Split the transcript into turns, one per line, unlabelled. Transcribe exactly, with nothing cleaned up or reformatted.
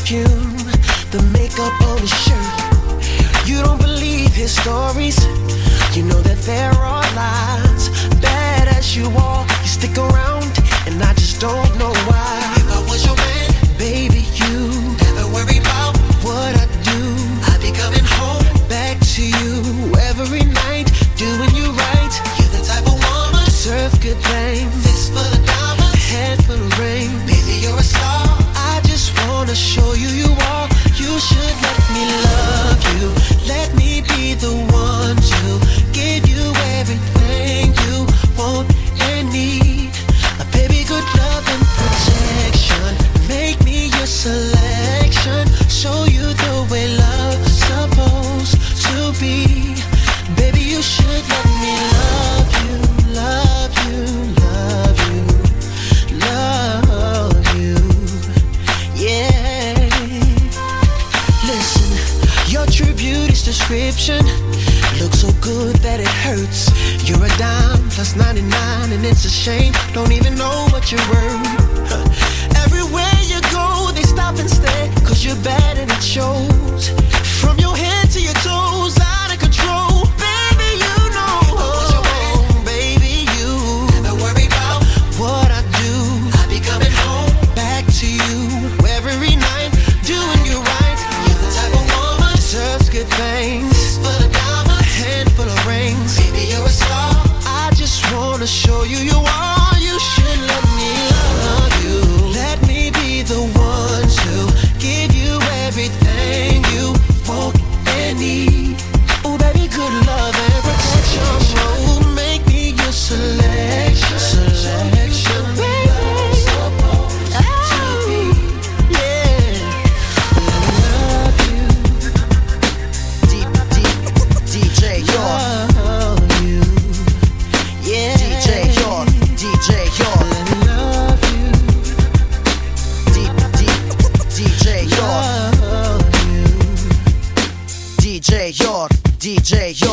perfume, the makeup on his shirt. You don't believe his stories. You know that there are lies. Bad as you are, you stick around, and I just don't know why. If I was your man, baby, you never worry about what I do. I'd be coming home back to you every night, doing you right. You're the type of woman serve good things. Fist full of diamonds, head full of rain. Baby, you're a star. I just wanna show you you are. You should let me love you. Let me be the one to give you everything you want and need. A baby, good love and protection. Make me your selection. Show you the way love's supposed to be. Baby, you should let me love you, love you, love you, love you. Yeah. Listen, your true beauty's description looks so good that it hurts. You're a dime plus ninety-nine, and it's a shame. Don't even know what you're worth. Huh. Everywhere you go, they stop and stare, cause you're bad and it shows. From your head to your toes, out of control. Baby, you know. If I was your man, baby, you never worry about what I do. I'd be coming home back to you every night, doing you right. You're the type of woman deserves good things. Full of diamonds, a handful of rings. Baby, you're a star. I just wanna show you you are. You should let me love you. Let me be the one to give you everything you want and need. Oh, baby, good love and protection. Oh, make me your selection. Selection, baby. Oh, yeah. Love you.
D- D- D J York.
Love you. Yeah.
D J York. D J York.
Love you.
D- D- D J York.
Love you.
D J York. D J York.